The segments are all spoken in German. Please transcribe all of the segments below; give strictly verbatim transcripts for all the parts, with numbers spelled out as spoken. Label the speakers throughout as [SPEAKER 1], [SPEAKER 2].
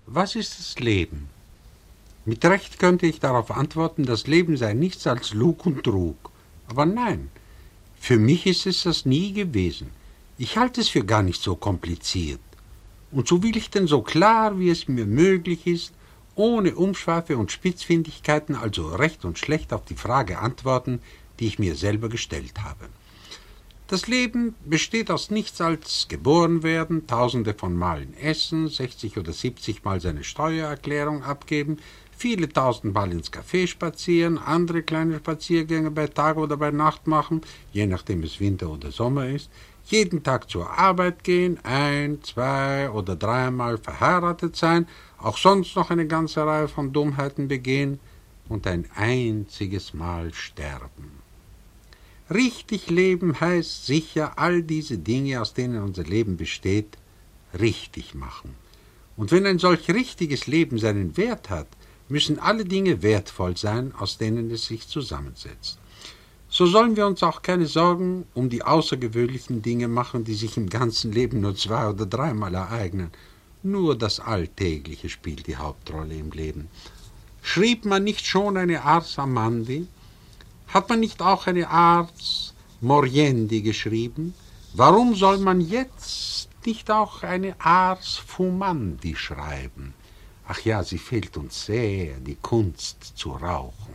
[SPEAKER 1] Was ist das Leben? Mit Recht könnte ich darauf antworten, das Leben sei nichts als Lug und Trug. Aber nein, für mich ist es das nie gewesen. Ich halte es für gar nicht so kompliziert. Und so will ich denn so klar, wie es mir möglich ist, ohne Umschweife und Spitzfindigkeiten, also recht und schlecht, auf die Frage antworten, die ich mir selber gestellt habe. Das Leben besteht aus nichts als geboren werden, tausende von Malen essen, sechzig oder siebzig Mal seine Steuererklärung abgeben, viele tausend Mal ins Café spazieren, andere kleine Spaziergänge bei Tag oder bei Nacht machen, je nachdem es Winter oder Sommer ist, jeden Tag zur Arbeit gehen, ein, zwei oder dreimal verheiratet sein, auch sonst noch eine ganze Reihe von Dummheiten begehen und ein einziges Mal sterben. Richtig leben heißt sicher, all diese Dinge, aus denen unser Leben besteht, richtig machen. Und wenn ein solch richtiges Leben seinen Wert hat, müssen alle Dinge wertvoll sein, aus denen es sich zusammensetzt. So sollen wir uns auch keine Sorgen um die außergewöhnlichen Dinge machen, die sich im ganzen Leben nur zwei oder dreimal ereignen. Nur das Alltägliche spielt die Hauptrolle im Leben. Schrieb man nicht schon eine Ars Amandi? Hat man nicht auch eine Ars Moriendi geschrieben? Warum soll man jetzt nicht auch eine Ars Fumandi schreiben? Ach ja, sie fehlt uns sehr, die Kunst zu rauchen.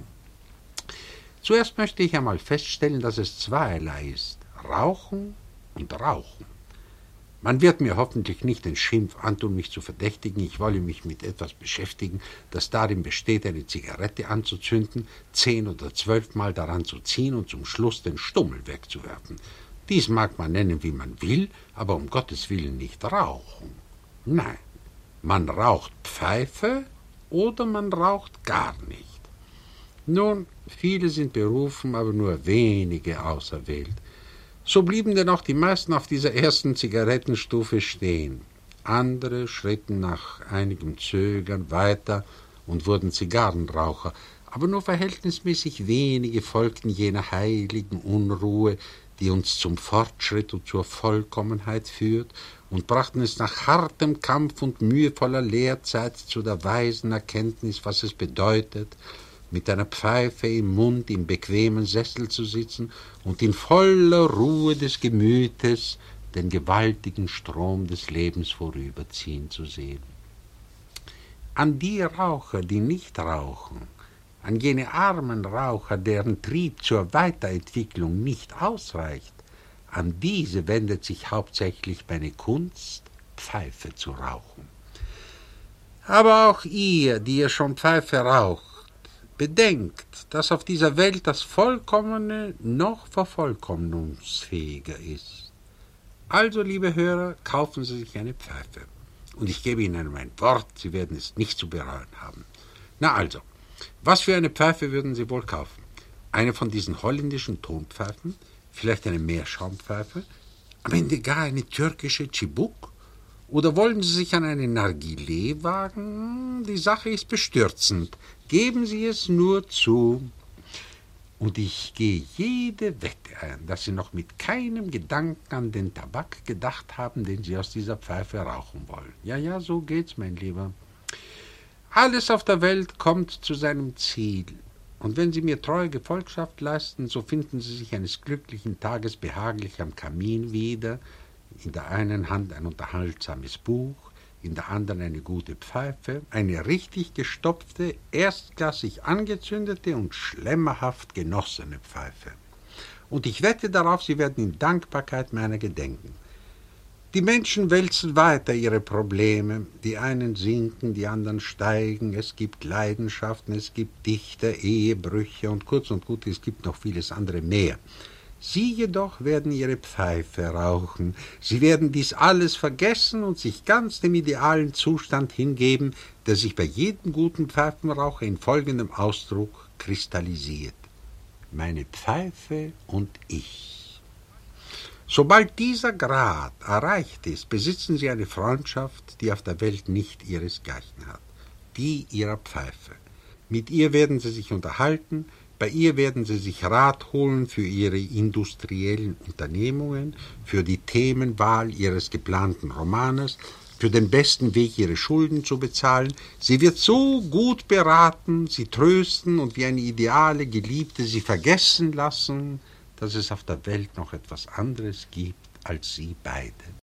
[SPEAKER 1] Zuerst möchte ich einmal feststellen, dass es zweierlei ist, Rauchen und Rauchen. Man wird mir hoffentlich nicht den Schimpf antun, mich zu verdächtigen, ich wolle mich mit etwas beschäftigen, das darin besteht, eine Zigarette anzuzünden, zehn oder zwölfmal daran zu ziehen und zum Schluss den Stummel wegzuwerfen. Dies mag man nennen, wie man will, aber um Gottes Willen nicht rauchen. Nein, man raucht Pfeife oder man raucht gar nicht. Nun, viele sind berufen, aber nur wenige auserwählt. So blieben denn auch die meisten auf dieser ersten Zigarettenstufe stehen. Andere schritten nach einigem Zögern weiter und wurden Zigarrenraucher, aber nur verhältnismäßig wenige folgten jener heiligen Unruhe, die uns zum Fortschritt und zur Vollkommenheit führt, und brachten es nach hartem Kampf und mühevoller Lehrzeit zu der weisen Erkenntnis, was es bedeutet, mit einer Pfeife im Mund im bequemen Sessel zu sitzen und in voller Ruhe des Gemütes den gewaltigen Strom des Lebens vorüberziehen zu sehen. An die Raucher, die nicht rauchen, an jene armen Raucher, deren Trieb zur Weiterentwicklung nicht ausreicht, an diese wendet sich hauptsächlich meine Kunst, Pfeife zu rauchen. Aber auch ihr, die ihr schon Pfeife raucht, bedenkt, dass auf dieser Welt das Vollkommene noch vervollkommnungsfähiger ist. Also, liebe Hörer, kaufen Sie sich eine Pfeife. Und ich gebe Ihnen mein Wort, Sie werden es nicht zu bereuen haben. Na also, was für eine Pfeife würden Sie wohl kaufen? Eine von diesen holländischen Tonpfeifen? Vielleicht eine Meerschaumpfeife? Am Ende gar eine türkische Çibuk? Oder wollen Sie sich an eine Nargilé wagen? Die Sache ist bestürzend. Geben Sie es nur zu. Und ich gehe jede Wette ein, dass Sie noch mit keinem Gedanken an den Tabak gedacht haben, den Sie aus dieser Pfeife rauchen wollen. Ja, ja, so geht's, mein Lieber. Alles auf der Welt kommt zu seinem Ziel. Und wenn Sie mir treue Gefolgschaft leisten, so finden Sie sich eines glücklichen Tages behaglich am Kamin wieder, in der einen Hand ein unterhaltsames Buch, in der anderen eine gute Pfeife, eine richtig gestopfte, erstklassig angezündete und schlemmerhaft genossene Pfeife. Und ich wette darauf, Sie werden in Dankbarkeit meiner gedenken. Die Menschen wälzen weiter ihre Probleme, die einen sinken, die anderen steigen, es gibt Leidenschaften, es gibt Dichter, Ehebrüche und kurz und gut, es gibt noch vieles andere mehr. Sie jedoch werden ihre Pfeife rauchen. Sie werden dies alles vergessen und sich ganz dem idealen Zustand hingeben, der sich bei jedem guten Pfeifenraucher in folgendem Ausdruck kristallisiert: Meine Pfeife und ich. Sobald dieser Grad erreicht ist, besitzen Sie eine Freundschaft, die auf der Welt nicht ihresgleichen hat, die Ihrer Pfeife. Mit ihr werden Sie sich unterhalten, bei ihr werden Sie sich Rat holen für Ihre industriellen Unternehmungen, für die Themenwahl Ihres geplanten Romanes, für den besten Weg, ihre Schulden zu bezahlen. Sie wird so gut beraten, sie trösten und wie eine ideale Geliebte sie vergessen lassen, dass es auf der Welt noch etwas anderes gibt als sie beide.